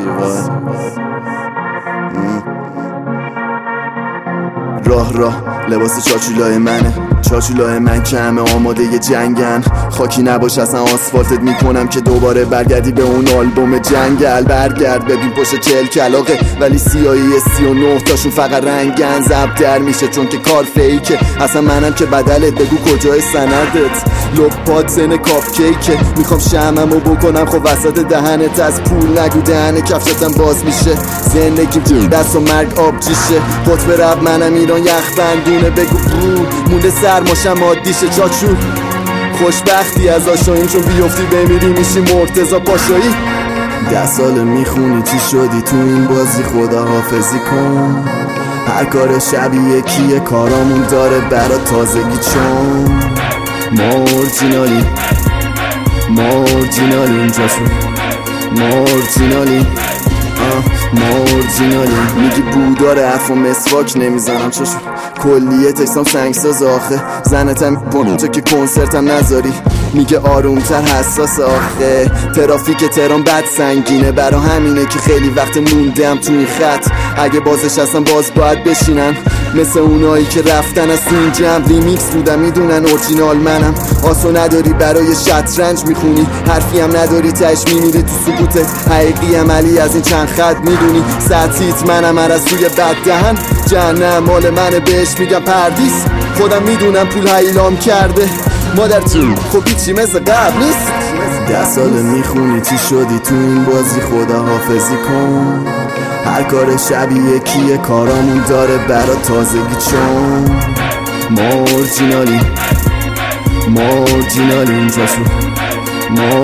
سیوای راه لباس چاچولای منه، چاچولای من که همه آماده ی جنگن. خاکی نباش اصلا آسفالتت میکنم که دوباره برگردی به اون آلبوم جنگل. برگرد ببین پشت 40 کلاقه ولی سیاهی 39 تاشون فقط رنگن. زب در میشه چون که کار فیکه، اصلا منم که بدلت. بگو کجای سندت لپات زن کاپ کیکه. میخوام شمعمو بکنم خب وسط دهنت، از پول نگو دهن کفشتم باز میشه. زندگیم دست و مرگ آبجیشه، قطب رب منم ایران یخ بندونه. بگو مونده سرماشم عادیشه چاچو. خوشبختی از آشاییم چون بیفتی بمیری میشی مرتضی پاشایی. 10 سال میخونی چی شدی تو این بازی، خداحافظی کن. هر کار شبیه کیه کارامون داره برا تازگی، چون ما اورجینالیم چاچو. ما اورجینالیم میگی بوداره حرف و مسواک نمیزنم چشم. کلیه تکسام سنگساز آخه، زنتم بونم تو که کنسرتم نذاری. میگه آرومتر حساس آخه، ترافیک تهران بد سنگینه. برا همینه که خیلی وقت موندم تو این خط. اگه بازش هستن باز باید بشینن، مثل اونایی که رفتن از این جمع. ریمیکس بودم میدونن اورجینال منم. آسو نداری برای شطرنج میخونی، حرفی هم نداری تش میمیری تو سکوتت. حقیقی عملی از این چند خط میدونی، سطحیت منم عرصوی بد دهن. جهنم مال منه بهش میگم پردیس. خودم میدونم پول هیلام کرده مادر تو، خب هیچی مثل قبل نیست. 10 سال میخونی چی شدی تو این بازی، خداحافظی کن. هر کار شبیه کیه کارامون داره برا تازگی، چون ما اورجینالیم چاچو. ما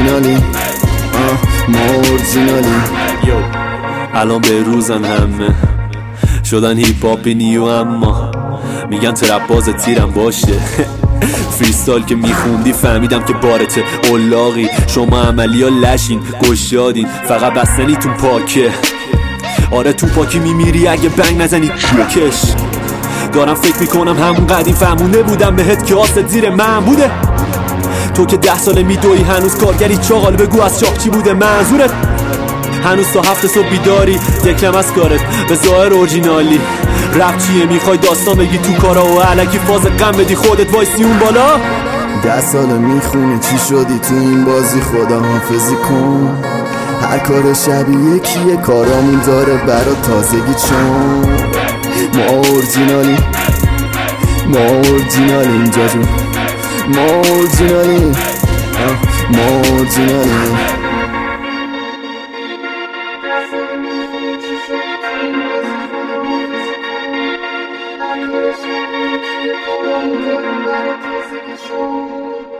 اورجینالیم. الان به روزن همه شدن هیپ هاپی نیو، اما میگن ترپ باز تیرم باشه. فریستایل که میخوندی فهمیدم که بارته اولاغی. شما عملی ها لشین گشادین، فقط بستنیتون پاکه. آره تو پاکی میمیری اگه بنگ نزنی کش. دارم فکر میکنم همون قدیم فهمونه بودم بهت که آست زیر من بوده. تو که 10 ساله میدوی هنوز کارگری چاقال، بگو از چاق چی بوده منظورت. هنوز تا 7 صبح بیداری، یکم از کارت به ظاهر اورجینالی. رپ چیه میخوای داستان بگی تو کارا و علکی فاز غم بدی خودت وایسی اون بالا. 10 سال میخونی چی شدی تو این بازی، خداحافظی کن. هر کار شبیه کیه کارامون داره برا تازگی، چون ما اورجینالیم جاجو. ما اورجینالیم I'm